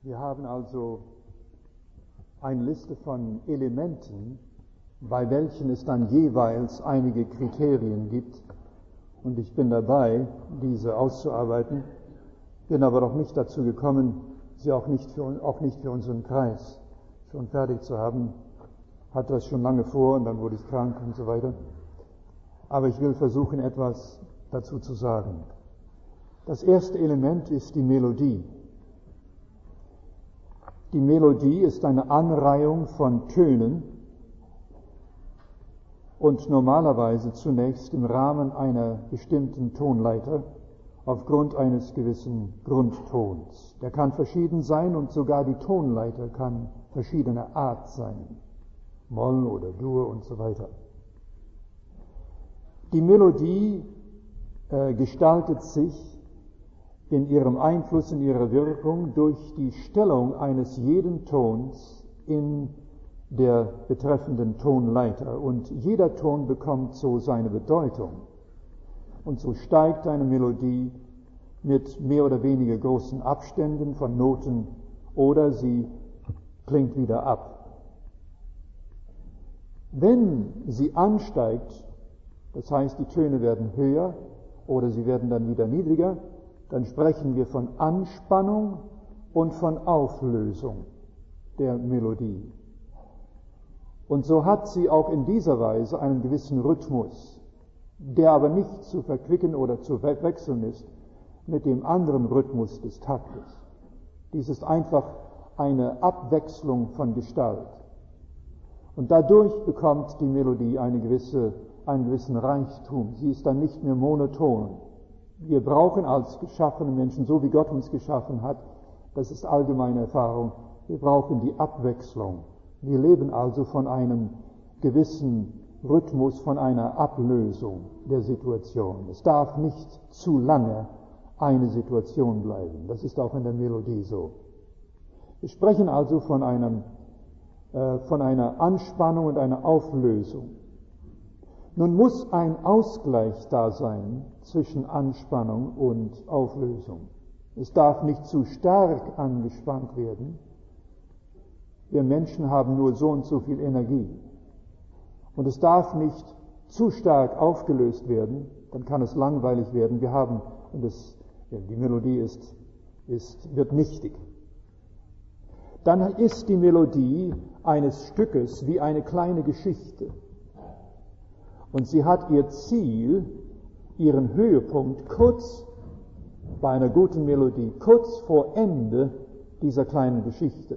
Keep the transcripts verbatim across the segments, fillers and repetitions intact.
Wir haben also eine Liste von Elementen, bei welchen es dann jeweils einige Kriterien gibt. Und ich bin dabei, diese auszuarbeiten, bin aber noch nicht dazu gekommen, sie auch nicht für, auch nicht für unseren Kreis schon fertig zu haben. Hatte das schon lange vor und dann wurde ich krank und so weiter. Aber ich will versuchen, etwas dazu zu sagen. Das erste Element ist die Melodie. Die Melodie ist eine Anreihung von Tönen und normalerweise zunächst im Rahmen einer bestimmten Tonleiter aufgrund eines gewissen Grundtons. Der kann verschieden sein und sogar die Tonleiter kann verschiedener Art sein. Moll oder Dur und so weiter. Die Melodie äh, gestaltet sich in ihrem Einfluss, in ihrer Wirkung durch die Stellung eines jeden Tons in der betreffenden Tonleiter. Und jeder Ton bekommt so seine Bedeutung. Und so steigt eine Melodie mit mehr oder weniger großen Abständen von Noten oder sie klingt wieder ab. Wenn sie ansteigt, das heißt, die Töne werden höher oder sie werden dann wieder niedriger, dann sprechen wir von Anspannung und von Auflösung der Melodie. Und so hat sie auch in dieser Weise einen gewissen Rhythmus, der aber nicht zu verquicken oder zu wechseln ist mit dem anderen Rhythmus des Taktes. Dies ist einfach eine Abwechslung von Gestalt. Und dadurch bekommt die Melodie eine gewisse, einen gewissen Reichtum. Sie ist dann nicht mehr monoton. Wir brauchen als geschaffene Menschen, so wie Gott uns geschaffen hat, das ist allgemeine Erfahrung, wir brauchen die Abwechslung. Wir leben also von einem gewissen Rhythmus, von einer Ablösung der Situation. Es darf nicht zu lange eine Situation bleiben. Das ist auch in der Melodie so. Wir sprechen also von einem, äh, von einer Anspannung und einer Auflösung. Nun muss ein Ausgleich da sein zwischen Anspannung und Auflösung. Es darf nicht zu stark angespannt werden. Wir Menschen haben nur so und so viel Energie. Und es darf nicht zu stark aufgelöst werden, dann kann es langweilig werden. Wir haben, und das, die Melodie ist, ist, wird nichtig. Dann ist die Melodie eines Stückes wie eine kleine Geschichte. Und sie hat ihr Ziel, ihren Höhepunkt kurz bei einer guten Melodie, kurz vor Ende dieser kleinen Geschichte.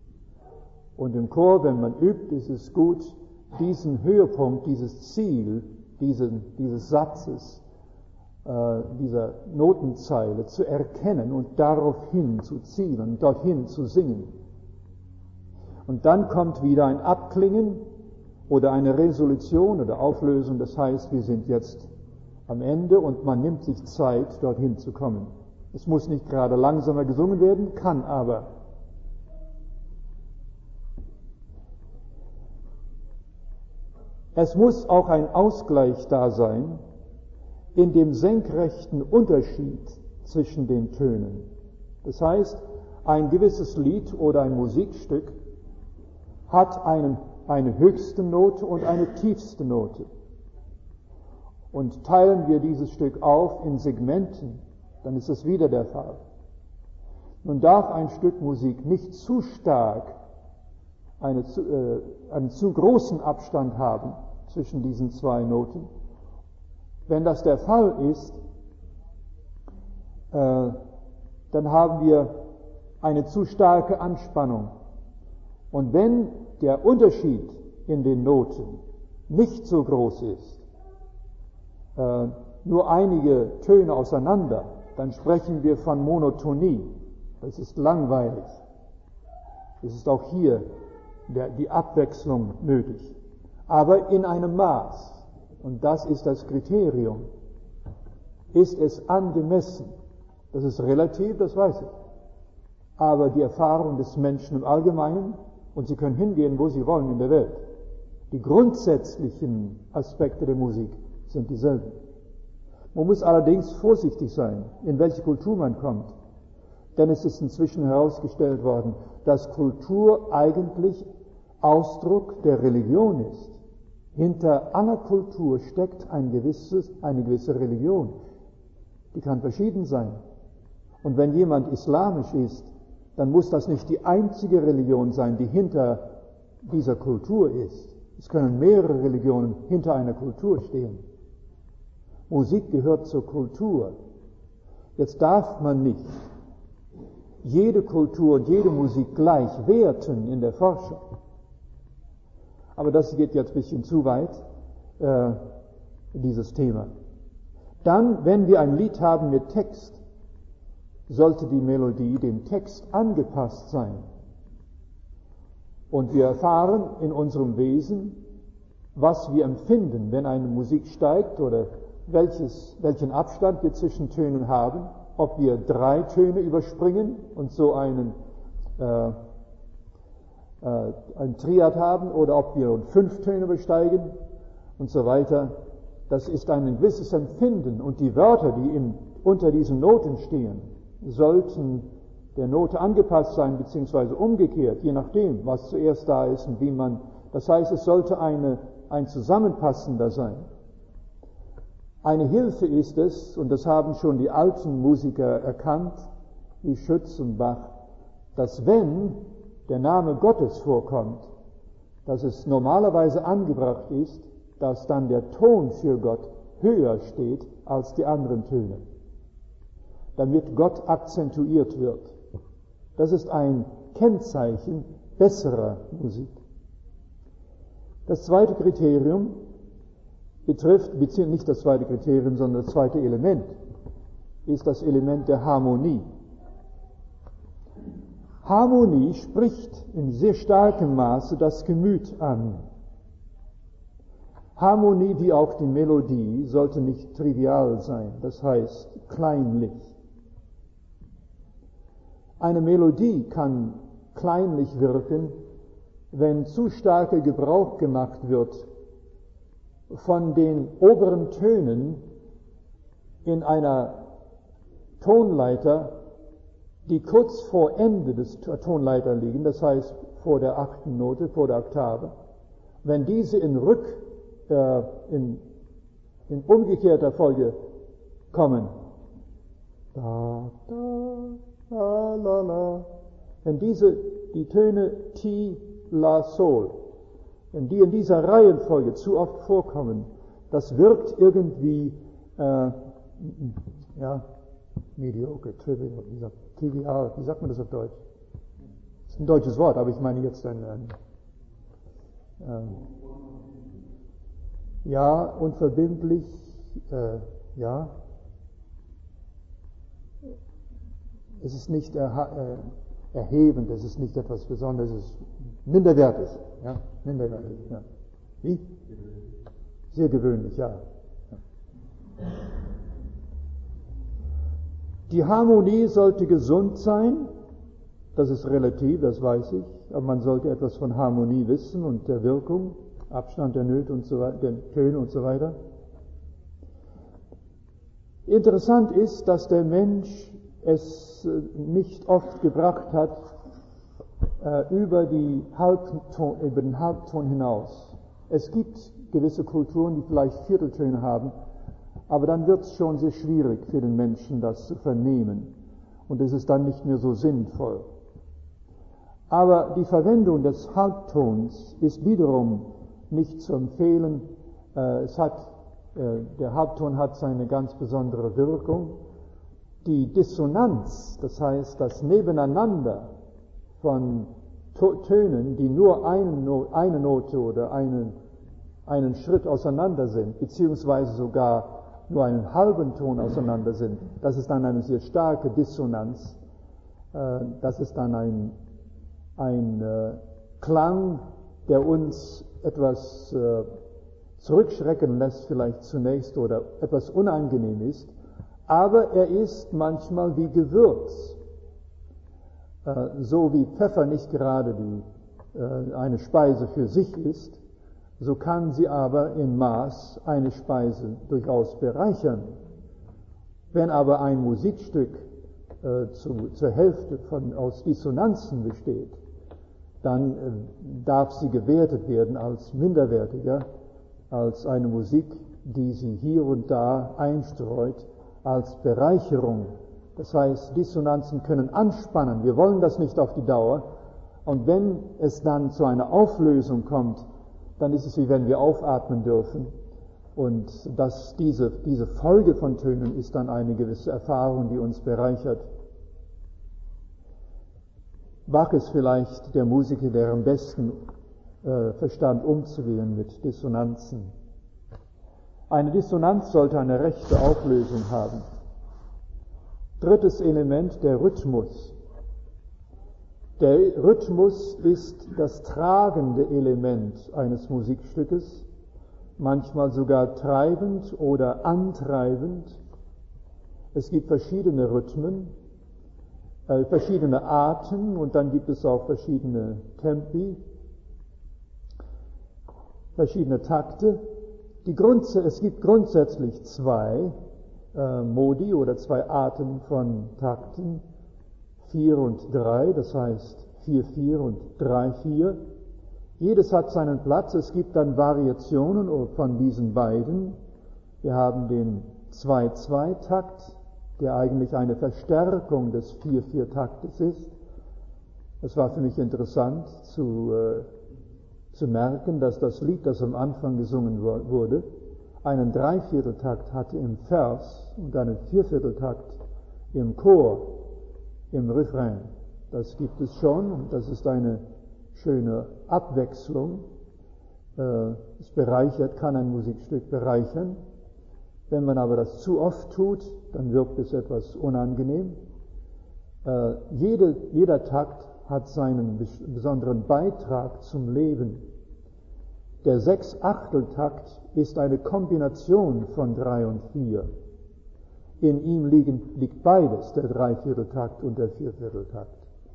Und im Chor, wenn man übt, ist es gut, diesen Höhepunkt, dieses Ziel, diesen, dieses Satzes, äh, dieser Notenzeile zu erkennen und daraufhin zu zielen, dorthin zu singen. Und dann kommt wieder ein Abklingen oder eine Resolution oder Auflösung, das heißt, wir sind jetzt am Ende und man nimmt sich Zeit, dorthin zu kommen. Es muss nicht gerade langsamer gesungen werden, kann aber. Es muss auch ein Ausgleich da sein in dem senkrechten Unterschied zwischen den Tönen. Das heißt, ein gewisses Lied oder ein Musikstück hat einen, eine höchste Note und eine tiefste Note. Und teilen wir dieses Stück auf in Segmenten, dann ist es wieder der Fall. Nun darf ein Stück Musik nicht zu stark eine, äh, einen zu großen Abstand haben zwischen diesen zwei Noten. Wenn das der Fall ist, äh, dann haben wir eine zu starke Anspannung. Und wenn der Unterschied in den Noten nicht so groß ist, äh, nur einige Töne auseinander, dann sprechen wir von Monotonie. Das ist langweilig. Es ist auch hier der, die Abwechslung nötig. Aber in einem Maß, und das ist das Kriterium, ist es angemessen. Das ist relativ, das weiß ich. Aber die Erfahrung des Menschen im Allgemeinen, und Sie können hingehen, wo Sie wollen in der Welt, die grundsätzlichen Aspekte der Musik sind dieselben. Man muss allerdings vorsichtig sein, in welche Kultur man kommt. Denn es ist inzwischen herausgestellt worden, dass Kultur eigentlich Ausdruck der Religion ist. Hinter aller Kultur steckt ein gewisses, eine gewisse Religion. Die kann verschieden sein. Und wenn jemand islamisch ist, dann muss das nicht die einzige Religion sein, die hinter dieser Kultur ist. Es können mehrere Religionen hinter einer Kultur stehen. Musik gehört zur Kultur. Jetzt darf man nicht jede Kultur und jede Musik gleich werten in der Forschung. Aber das geht jetzt ein bisschen zu weit, äh, dieses Thema. Dann, wenn wir ein Lied haben mit Text, sollte die Melodie dem Text angepasst sein. Und wir erfahren in unserem Wesen, was wir empfinden, wenn eine Musik steigt oder welches, welchen Abstand wir zwischen Tönen haben, ob wir drei Töne überspringen und so einen, äh, äh, ein Triad haben oder ob wir fünf Töne übersteigen und so weiter. Das ist ein gewisses Empfinden und die Wörter, die in, unter diesen Noten stehen, sollten der Note angepasst sein, beziehungsweise umgekehrt, je nachdem, was zuerst da ist und wie man, das heißt, es sollte eine, ein Zusammenpassender sein. Eine Hilfe ist es, und das haben schon die alten Musiker erkannt, wie Schütz und Bach, dass wenn der Name Gottes vorkommt, dass es normalerweise angebracht ist, dass dann der Ton für Gott höher steht als die anderen Töne, damit Gott akzentuiert wird. Das ist ein Kennzeichen besserer Musik. Das zweite Kriterium betrifft, beziehungsweise nicht das zweite Kriterium, sondern das zweite Element, ist das Element der Harmonie. Harmonie spricht in sehr starkem Maße das Gemüt an. Harmonie wie auch die Melodie sollte nicht trivial sein, das heißt kleinlich. Eine Melodie kann kleinlich wirken, wenn zu starker Gebrauch gemacht wird von den oberen Tönen in einer Tonleiter, die kurz vor Ende des Tonleiter liegen, das heißt vor der achten Note, vor der Oktave. Wenn diese in Rück, äh, in, in umgekehrter Folge kommen, da, da, la, la, la, wenn diese, die Töne Ti, La, Sol, wenn die in dieser Reihenfolge zu oft vorkommen, das wirkt irgendwie, äh, ja, mediocre, trivial, wie sagt, trivial, wie sagt man das auf Deutsch? Das ist ein deutsches Wort, aber ich meine jetzt ein, ein äh, ja, unverbindlich, äh, ja, es ist nicht erha- äh, erhebend, es ist nicht etwas Besonderes, es ist minderwertig, ja, minderwertig, ja. Wie? Sehr gewöhnlich, ja. ja. Die Harmonie sollte gesund sein, das ist relativ, das weiß ich, aber man sollte etwas von Harmonie wissen und der Wirkung, Abstand der Nöte und so weiter, der Töne und so weiter. Interessant ist, dass der Mensch es nicht oft gebracht hat, äh, über, die Halbton, über den Halbton hinaus. Es gibt gewisse Kulturen, die vielleicht Vierteltöne haben, aber dann wird es schon sehr schwierig für den Menschen, das zu vernehmen. Und es ist dann nicht mehr so sinnvoll. Aber die Verwendung des Halbtons ist wiederum nicht zu empfehlen. Äh, es hat, äh, der Halbton hat seine ganz besondere Wirkung. Die Dissonanz, das heißt das Nebeneinander von to- Tönen, die nur eine, no- eine Note oder einen, einen Schritt auseinander sind, beziehungsweise sogar nur einen halben Ton auseinander sind, das ist dann eine sehr starke Dissonanz. Äh, das ist dann ein, ein äh, Klang, der uns etwas äh, zurückschrecken lässt vielleicht zunächst oder etwas unangenehm ist, aber er ist manchmal wie Gewürz. Äh, so wie Pfeffer nicht gerade die, äh, eine Speise für sich ist, so kann sie aber in Maß eine Speise durchaus bereichern. Wenn aber ein Musikstück äh, zu, zur Hälfte von, aus Dissonanzen besteht, dann äh, darf sie gewertet werden als minderwertiger, als eine Musik, die sie hier und da einstreut, als Bereicherung. Das heißt, Dissonanzen können anspannen. Wir wollen das nicht auf die Dauer. Und wenn es dann zu einer Auflösung kommt, dann ist es wie wenn wir aufatmen dürfen. Und das, diese, diese Folge von Tönen ist dann eine gewisse Erfahrung, die uns bereichert. Bach ist vielleicht der Musiker, der am besten äh, verstand, umzugehen mit Dissonanzen. Eine Dissonanz sollte eine rechte Auflösung haben. Drittes Element, der Rhythmus. Der Rhythmus ist das tragende Element eines Musikstückes, manchmal sogar treibend oder antreibend. Es gibt verschiedene Rhythmen, äh, verschiedene Arten und dann gibt es auch verschiedene Tempi, verschiedene Takte. Die Grunds- es gibt grundsätzlich zwei äh, Modi oder zwei Arten von Takten, vier und drei, das heißt vier vier und drei vier. Jedes hat seinen Platz. Es gibt dann Variationen von diesen beiden. Wir haben den zwei zwei Takt, der eigentlich eine Verstärkung des vier vier Taktes ist. Es war für mich interessant zu, äh, zu merken, dass das Lied, das am Anfang gesungen wurde, einen Dreivierteltakt hatte im Vers und einen Viervierteltakt im Chor, im Refrain. Das gibt es schon und das ist eine schöne Abwechslung. Es bereichert, kann ein Musikstück bereichern. Wenn man aber das zu oft tut, dann wirkt es etwas unangenehm. Jede, jeder Takt hat seinen besonderen Beitrag zum Leben. Der Sechsachteltakt ist eine Kombination von drei und vier. In ihm liegen, liegt beides, der Dreivierteltakt und der Viervierteltakt.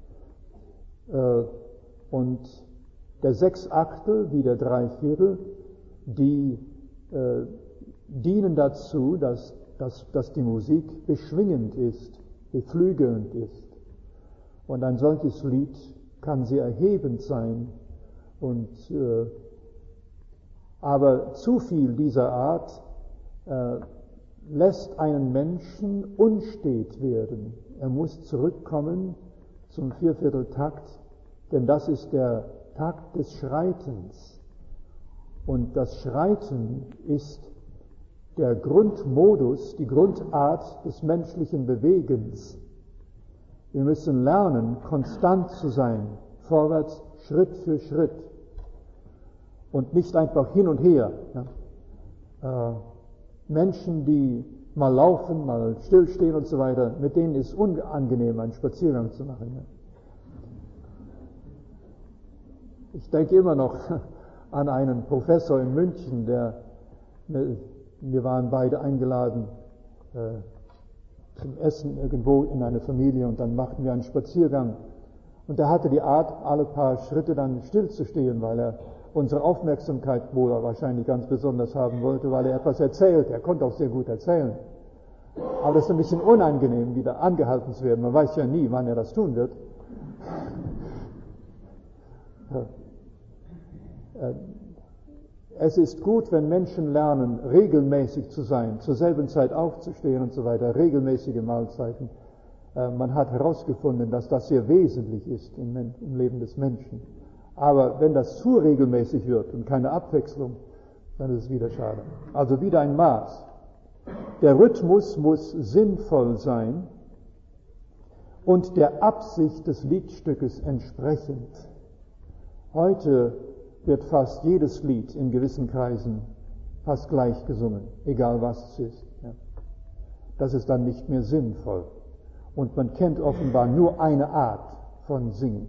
Und der Sechsachtel wie der Dreiviertel, die äh, dienen dazu, dass, dass, dass die Musik beschwingend ist, beflügelnd ist. Und ein solches Lied kann sehr erhebend sein. Und, äh, aber zu viel dieser Art äh, lässt einen Menschen unstet werden. Er muss zurückkommen zum Viervierteltakt, denn das ist der Takt des Schreitens. Und das Schreiten ist der Grundmodus, die Grundart des menschlichen Bewegens. Wir müssen lernen, konstant zu sein, vorwärts, Schritt für Schritt. Und nicht einfach hin und her. Ja. Äh, Menschen, die mal laufen, mal stillstehen und so weiter, mit denen ist es unangenehm, einen Spaziergang zu machen. Ja. Ich denke immer noch an einen Professor in München, der, wir waren beide eingeladen äh, zum Essen irgendwo in eine Familie und dann machten wir einen Spaziergang. Und er hatte die Art, alle paar Schritte dann stillzustehen, weil er unsere Aufmerksamkeit wohl wahrscheinlich ganz besonders haben wollte, weil er etwas erzählt. Er konnte auch sehr gut erzählen. Aber das ist ein bisschen unangenehm, wieder angehalten zu werden. Man weiß ja nie, wann er das tun wird. Es ist gut, wenn Menschen lernen, regelmäßig zu sein, zur selben Zeit aufzustehen und so weiter, regelmäßige Mahlzeiten. Man hat herausgefunden, dass das sehr wesentlich ist im Leben des Menschen. Aber wenn das zu regelmäßig wird und keine Abwechslung, dann ist es wieder schade. Also wieder ein Maß. Der Rhythmus muss sinnvoll sein und der Absicht des Liedstückes entsprechend. Heute wird fast jedes Lied in gewissen Kreisen fast gleich gesungen, egal was es ist. Das ist dann nicht mehr sinnvoll. Und man kennt offenbar nur eine Art von Singen.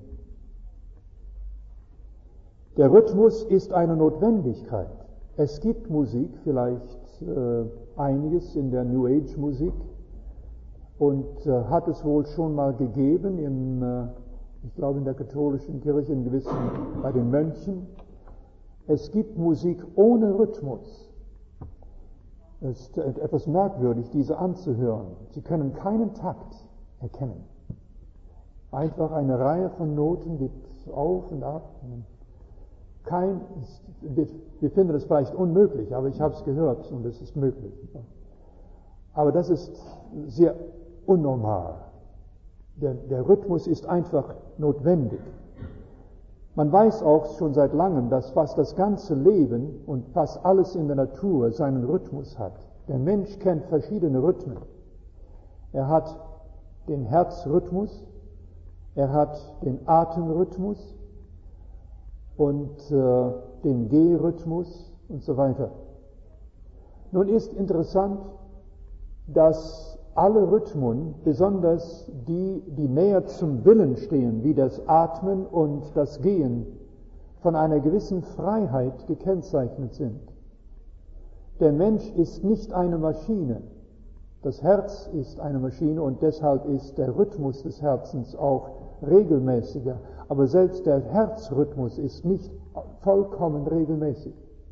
Der Rhythmus ist eine Notwendigkeit. Es gibt Musik, vielleicht äh, einiges in der New Age Musik, und äh, hat es wohl schon mal gegeben, in, äh, ich glaube in der katholischen Kirche, in gewissen, bei den Mönchen. Es gibt Musik ohne Rhythmus. Es ist etwas merkwürdig, diese anzuhören. Sie können keinen Takt erkennen. Einfach eine Reihe von Noten geht auf und ab. Kein, wir finden es vielleicht unmöglich, aber ich habe es gehört und es ist möglich. Aber das ist sehr unnormal. Der, der Rhythmus ist einfach notwendig. Man weiß auch schon seit langem, dass fast das ganze Leben und fast alles in der Natur seinen Rhythmus hat. Der Mensch kennt verschiedene Rhythmen. Er hat den Herzrhythmus, er hat den Atemrhythmus und äh, den Gehrhythmus und so weiter. Nun ist interessant, dass alle Rhythmen, besonders die, die näher zum Willen stehen, wie das Atmen und das Gehen, von einer gewissen Freiheit gekennzeichnet sind. Der Mensch ist nicht eine Maschine. Das Herz ist eine Maschine und deshalb ist der Rhythmus des Herzens auch regelmäßiger. Aber selbst der Herzrhythmus ist nicht vollkommen regelmäßig.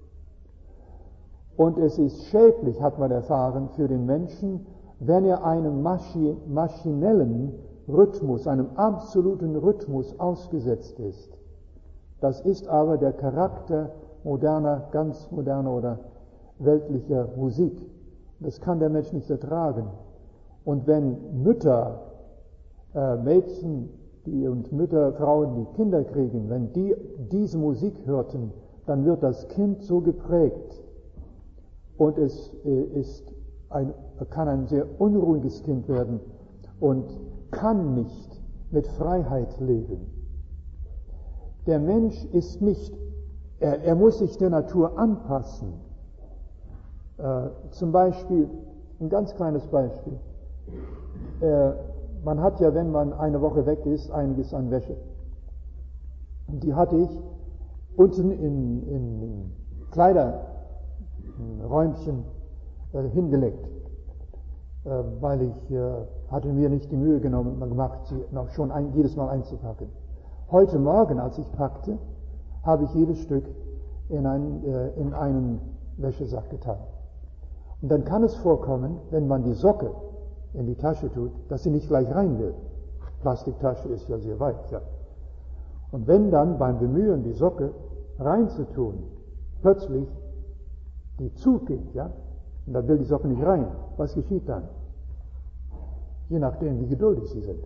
Und es ist schädlich, hat man erfahren, für den Menschen, wenn er einem Maschi- maschinellen Rhythmus, einem absoluten Rhythmus ausgesetzt ist. Das ist aber der Charakter moderner, ganz moderner oder weltlicher Musik. Das kann der Mensch nicht ertragen. Und wenn Mütter, äh, Mädchen die, und Mütter, Frauen, die Kinder kriegen, wenn die diese Musik hörten, dann wird das Kind so geprägt. Und es äh, ist ein, kann ein sehr unruhiges Kind werden und kann nicht mit Freiheit leben. Der Mensch ist nicht, er, er muss sich der Natur anpassen. Äh, zum Beispiel, ein ganz kleines Beispiel. Äh, man hat ja, wenn man eine Woche weg ist, einiges an Wäsche. Und die hatte ich unten in, in Kleiderräumchen äh, hingelegt, äh, weil ich äh, hatte mir nicht die Mühe genommen, gemacht, sie noch schon ein, jedes Mal einzupacken. Heute Morgen, als ich packte, habe ich jedes Stück in einen, äh, in einen Wäschesack getan. Und dann kann es vorkommen, wenn man die Socke in die Tasche tut, dass sie nicht gleich rein will. Plastiktasche ist ja sehr weit, ja. Und wenn dann beim Bemühen, die Socke reinzutun, plötzlich die zugeht, ja, und dann will die Socke nicht rein, was geschieht dann? Je nachdem, wie geduldig sie sind.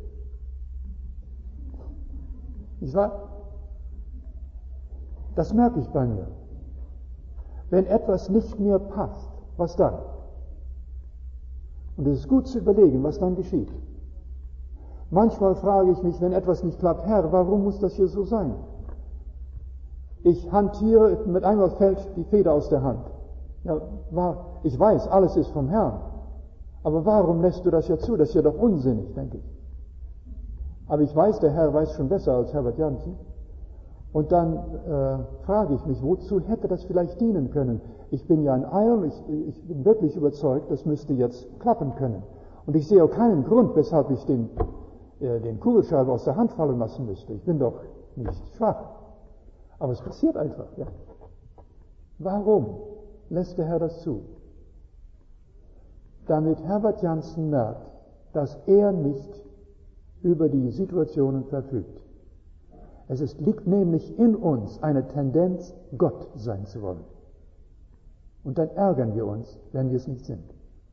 Nicht wahr? Das merke ich bei mir. Wenn etwas nicht mehr passt, was dann? Und es ist gut zu überlegen, was dann geschieht. Manchmal frage ich mich, wenn etwas nicht klappt, Herr, warum muss das hier so sein? Ich hantiere, mit einmal fällt die Feder aus der Hand. Ja, war, ich weiß, alles ist vom Herrn. Aber warum lässt du das ja zu? Das ist ja doch unsinnig, denke ich. Aber ich weiß, der Herr weiß schon besser als Herbert Janssen. Und dann äh, frage ich mich, wozu hätte das vielleicht dienen können? Ich bin ja ein Eil, ich, ich bin wirklich überzeugt, das müsste jetzt klappen können. Und ich sehe auch keinen Grund, weshalb ich den, äh, den Kugelschreiber aus der Hand fallen lassen müsste. Ich bin doch nicht schwach. Aber es passiert einfach, ja. Warum lässt der Herr das zu? Damit Herbert Janssen merkt, dass er nicht über die Situationen verfügt. Es ist, liegt nämlich in uns eine Tendenz, Gott sein zu wollen. Und dann ärgern wir uns, wenn wir es nicht sind.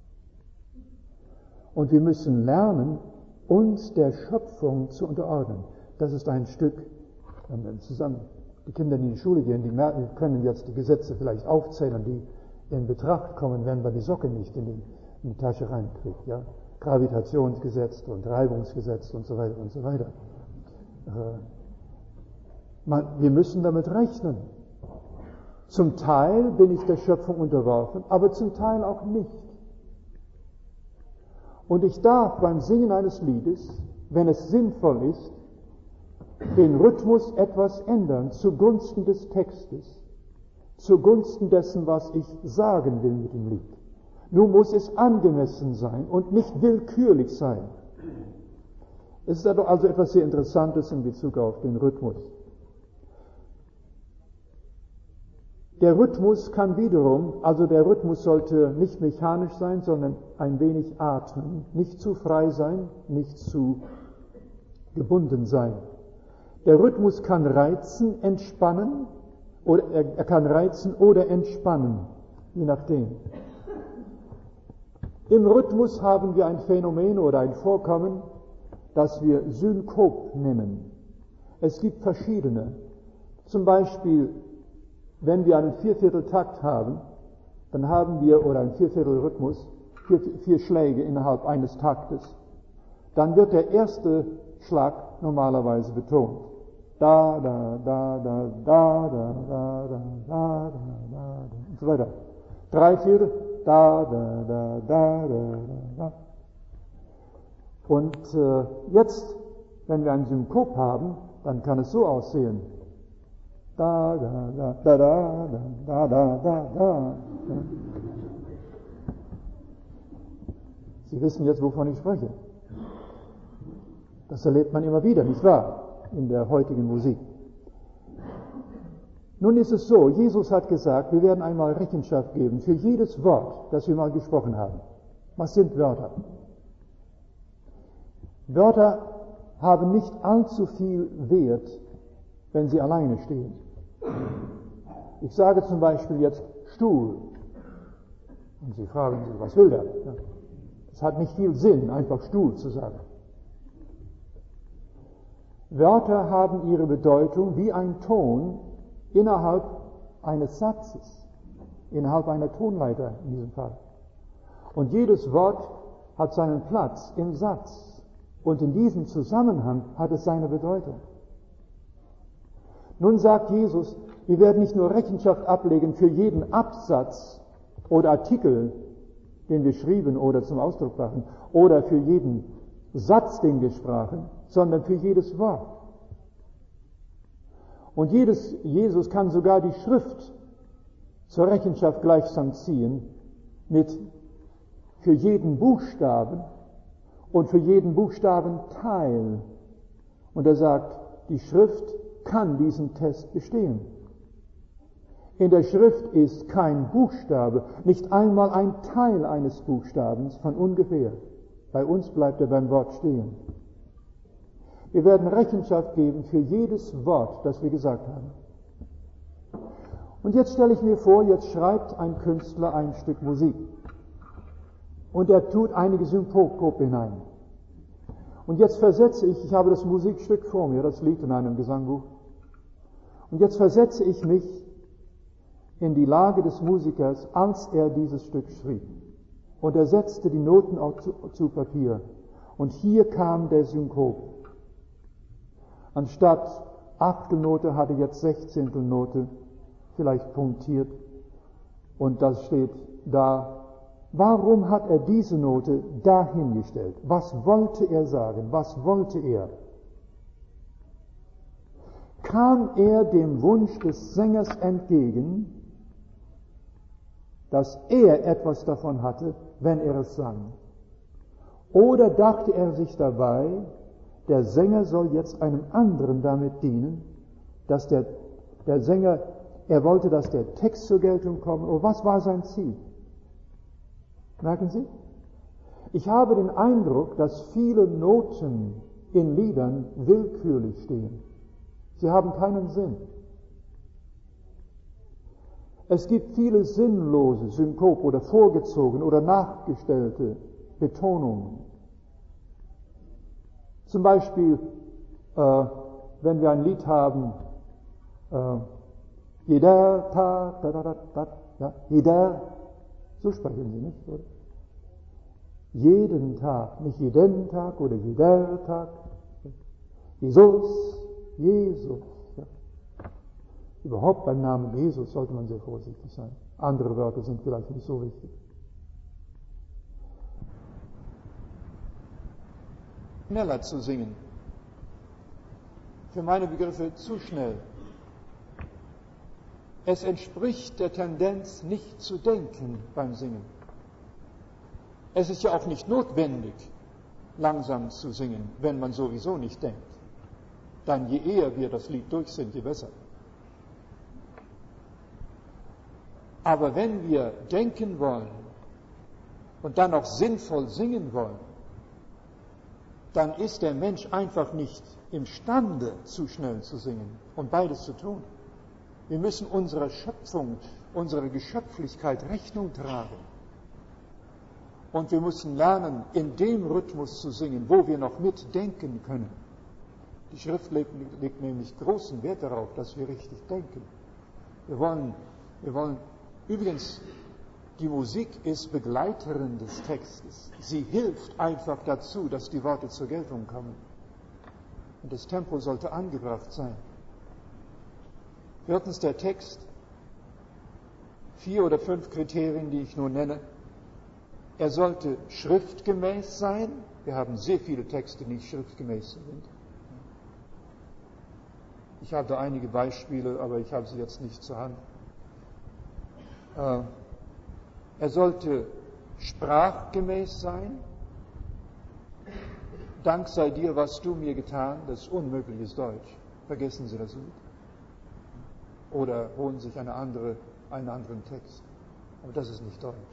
Und wir müssen lernen, uns der Schöpfung zu unterordnen. Das ist ein Stück, wenn wir zusammen, die Kinder, die in die Schule gehen, die merken, können jetzt die Gesetze vielleicht aufzählen, die in Betracht kommen, wenn man die Socke nicht in die, in die Tasche reinkriegt. Ja? Gravitationsgesetz und Reibungsgesetz und so weiter und so weiter. Äh, man, wir müssen damit rechnen. Zum Teil bin ich der Schöpfung unterworfen, aber zum Teil auch nicht. Und ich darf beim Singen eines Liedes, wenn es sinnvoll ist, den Rhythmus etwas ändern zugunsten des Textes, zugunsten dessen, was ich sagen will mit dem Lied. Nun muss es angemessen sein und nicht willkürlich sein. Es ist also etwas sehr Interessantes in Bezug auf den Rhythmus. Der Rhythmus kann wiederum, also der Rhythmus sollte nicht mechanisch sein, sondern ein wenig atmen, nicht zu frei sein, nicht zu gebunden sein. Der Rhythmus kann reizen, entspannen, oder er, er kann reizen oder entspannen, je nachdem. Im Rhythmus haben wir ein Phänomen oder ein Vorkommen, das wir Synkop nennen. Es gibt verschiedene. Zum Beispiel, wenn wir einen Viervierteltakt haben, dann haben wir, oder einen Vierviertelrhythmus, vier, vier Schläge innerhalb eines Taktes. Dann wird der erste Schlag normalerweise betont. Da, da, da, da, da, da, da, da, da, da, da, und so weiter. Drei Viertel, da, da, da, da, da, da. Und äh, jetzt, wenn wir einen Synkop haben, dann kann es so aussehen. Da, da, da, da, da, da, da, da, da. Sie wissen jetzt, wovon ich spreche. Das erlebt man immer wieder, nicht wahr? In der heutigen Musik. Nun ist es so, Jesus hat gesagt, wir werden einmal Rechenschaft geben für jedes Wort, das wir mal gesprochen haben. Was sind Wörter? Wörter haben nicht allzu viel Wert, wenn sie alleine stehen. Ich sage zum Beispiel jetzt Stuhl. Und Sie fragen sich, was will der? Es hat nicht viel Sinn, einfach Stuhl zu sagen. Wörter haben ihre Bedeutung wie ein Ton innerhalb eines Satzes, innerhalb einer Tonleiter in diesem Fall. Und jedes Wort hat seinen Platz im Satz. Und in diesem Zusammenhang hat es seine Bedeutung. Nun sagt Jesus, wir werden nicht nur Rechenschaft ablegen für jeden Absatz oder Artikel, den wir schrieben oder zum Ausdruck brachten, oder für jeden Satz, den wir sprachen, sondern für jedes Wort. Und jedes, Jesus kann sogar die Schrift zur Rechenschaft gleichsam ziehen mit für jeden Buchstaben und für jeden Buchstabenteil. Und er sagt, die Schrift kann diesen Test bestehen. In der Schrift ist kein Buchstabe, nicht einmal ein Teil eines Buchstabens von ungefähr. Bei uns bleibt er beim Wort stehen. Wir werden Rechenschaft geben für jedes Wort, das wir gesagt haben. Und jetzt stelle ich mir vor, jetzt schreibt ein Künstler ein Stück Musik. Und er tut einige Synkope hinein. Und jetzt versetze ich, ich habe das Musikstück vor mir, das liegt in einem Gesangbuch. Und jetzt versetze ich mich in die Lage des Musikers, als er dieses Stück schrieb. Und er setzte die Noten auch zu, zu Papier. Und hier kam der Synkop. Anstatt Achtelnote hatte jetzt Sechzehntelnote, vielleicht punktiert. Und das steht da. Warum hat er diese Note dahingestellt? Was wollte er sagen? Was wollte er? Kam er dem Wunsch des Sängers entgegen, dass er etwas davon hatte, wenn er es sang? Oder dachte er sich dabei, der Sänger soll jetzt einem anderen damit dienen, dass der, der Sänger, er wollte, dass der Text zur Geltung kommt? Oder was war sein Ziel? Merken Sie? Ich habe den Eindruck, dass viele Noten in Liedern willkürlich stehen. Sie haben keinen Sinn. Es gibt viele sinnlose Synkop oder vorgezogene oder nachgestellte Betonungen. Zum Beispiel, äh, wenn wir ein Lied haben, äh, jeder Tag, da, da, da, da, ja, jeder, so sprechen Sie nicht, oder? Jeden Tag, nicht jeden Tag oder jeder Tag. Jesus, Jesus. Ja. Überhaupt beim Namen Jesus sollte man sehr vorsichtig sein. Andere Wörter sind vielleicht nicht so wichtig. Schneller zu singen. Für meine Begriffe zu schnell. Es entspricht der Tendenz, nicht zu denken beim Singen. Es ist ja auch nicht notwendig, langsam zu singen, wenn man sowieso nicht denkt. Dann je eher wir das Lied durch sind, je besser. Aber wenn wir denken wollen und dann auch sinnvoll singen wollen, dann ist der Mensch einfach nicht imstande, zu schnell zu singen und beides zu tun. Wir müssen unserer Schöpfung, unserer Geschöpflichkeit Rechnung tragen. Und wir müssen lernen, in dem Rhythmus zu singen, wo wir noch mitdenken können. Die Schrift legt, legt nämlich großen Wert darauf, dass wir richtig denken. Wir wollen, wir wollen, übrigens, die Musik ist Begleiterin des Textes. Sie hilft einfach dazu, dass die Worte zur Geltung kommen. Und das Tempo sollte angebracht sein. Viertens der Text. Vier oder fünf Kriterien, die ich nur nenne. Er sollte schriftgemäß sein. Wir haben sehr viele Texte, die nicht schriftgemäß sind. Ich habe da einige Beispiele, aber ich habe sie jetzt nicht zur Hand. Äh, er sollte sprachgemäß sein. Dank sei dir, was du mir getan, das ist unmögliches Deutsch. Vergessen Sie das Lied. Oder holen sich eine andere, einen anderen Text. Aber das ist nicht Deutsch.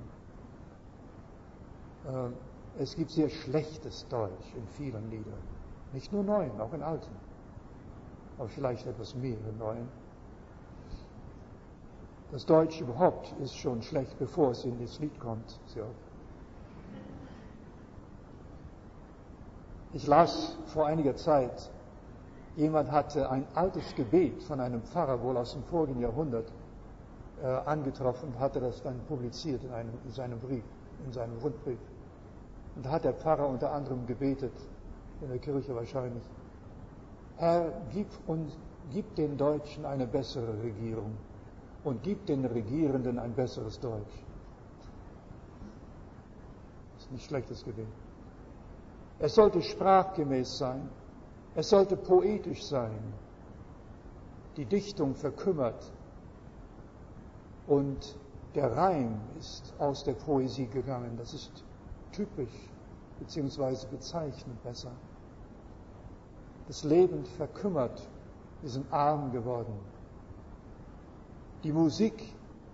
Äh, es gibt sehr schlechtes Deutsch in vielen Liedern. Nicht nur neuen, auch in alten. Aber vielleicht etwas mehr in neuen. Das Deutsch überhaupt ist schon schlecht, bevor es in das Lied kommt. Sehr oft. Ich las vor einiger Zeit, jemand hatte ein altes Gebet von einem Pfarrer, wohl aus dem vorigen Jahrhundert, äh, angetroffen und hatte das dann publiziert in, einem, in seinem Brief, in seinem Rundbrief. Und da hat der Pfarrer unter anderem gebetet, in der Kirche wahrscheinlich, Herr, gib uns, gib den Deutschen eine bessere Regierung und gib den Regierenden ein besseres Deutsch. Das ist nicht schlechtes Gebet. Es sollte sprachgemäß sein. Es sollte poetisch sein. Die Dichtung verkümmert und der Reim ist aus der Poesie gegangen. Das ist typisch beziehungsweise bezeichnend besser. Das Leben verkümmert. Wir sind arm geworden. Die Musik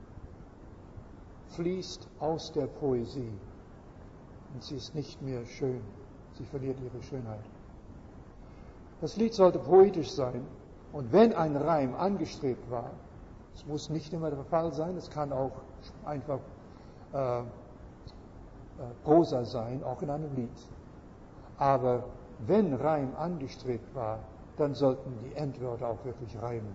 fließt aus der Poesie und sie ist nicht mehr schön. Sie verliert ihre Schönheit. Das Lied sollte poetisch sein und wenn ein Reim angestrebt war, es muss nicht immer der Fall sein, es kann auch einfach äh, äh, Prosa sein, auch in einem Lied. Aber wenn Reim angestrebt war, dann sollten die Endwörter auch wirklich reimen.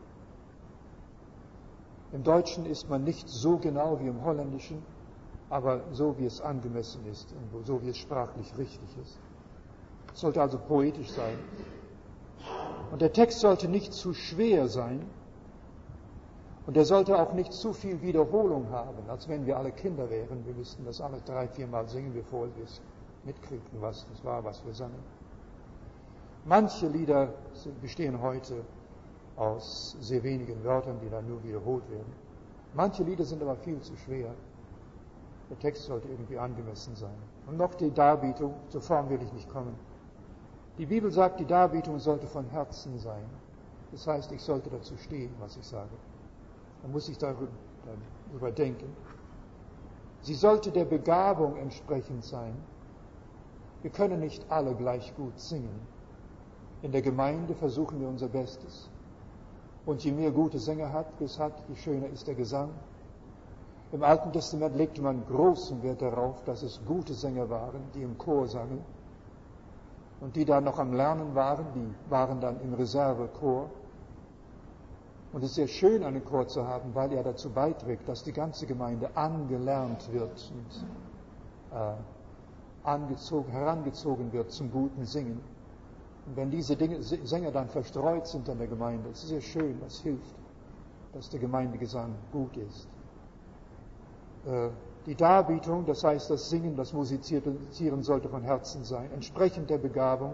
Im Deutschen ist man nicht so genau wie im Holländischen, aber so wie es angemessen ist und so wie es sprachlich richtig ist. Es sollte also poetisch sein. Und der Text sollte nicht zu schwer sein und er sollte auch nicht zu viel Wiederholung haben, als wenn wir alle Kinder wären. Wir müssten das alle drei, vier Mal singen, bevor wir es mitkriegten, was das war, was wir sangen. Manche Lieder bestehen heute aus sehr wenigen Wörtern, die dann nur wiederholt werden. Manche Lieder sind aber viel zu schwer. Der Text sollte irgendwie angemessen sein. Und noch die Darbietung, zur Form will ich nicht kommen. Die Bibel sagt, die Darbietung sollte von Herzen sein. Das heißt, ich sollte dazu stehen, was ich sage. Dann muss ich darüber, darüber denken. Sie sollte der Begabung entsprechend sein. Wir können nicht alle gleich gut singen. In der Gemeinde versuchen wir unser Bestes. Und je mehr gute Sänger hat, es hat, je schöner ist der Gesang. Im Alten Testament legte man großen Wert darauf, dass es gute Sänger waren, die im Chor sangen. Und die da noch am Lernen waren, die waren dann im Reservechor. Und es ist sehr schön, einen Chor zu haben, weil er dazu beiträgt, dass die ganze Gemeinde angelernt wird und äh, angezogen, herangezogen wird zum guten Singen. Und wenn diese Dinge, Sänger dann verstreut sind in der Gemeinde, es ist sehr schön, das hilft, dass der Gemeindegesang gut ist. Äh, die Darbietung, das heißt das Singen, das Musizieren sollte von Herzen sein, entsprechend der Begabung.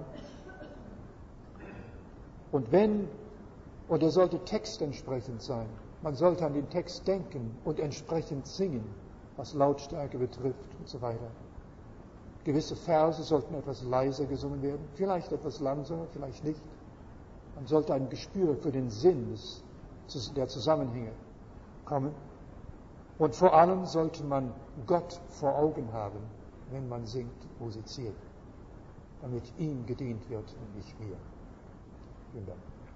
Und wenn, und er sollte textentsprechend sein, man sollte an den Text denken und entsprechend singen, was Lautstärke betrifft und so weiter. Gewisse Verse sollten etwas leiser gesungen werden, vielleicht etwas langsamer, vielleicht nicht. Man sollte ein Gespür für den Sinn des, der Zusammenhänge kommen. Und vor allem sollte man Gott vor Augen haben, wenn man singt, musiziert, damit ihm gedient wird und nicht mir. Vielen Dank.